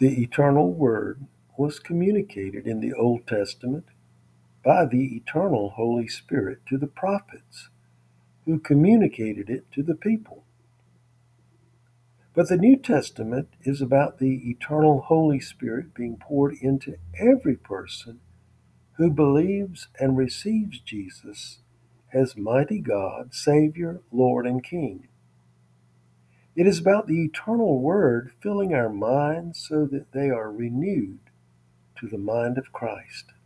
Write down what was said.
The eternal Word was communicated in the Old Testament by the eternal Holy Spirit to the prophets, who communicated it to the people. But the New Testament is about the eternal Holy Spirit being poured into every person who believes and receives Jesus as mighty God, Savior, Lord, and King. It is about the eternal Word filling our minds so that they are renewed to the mind of Christ.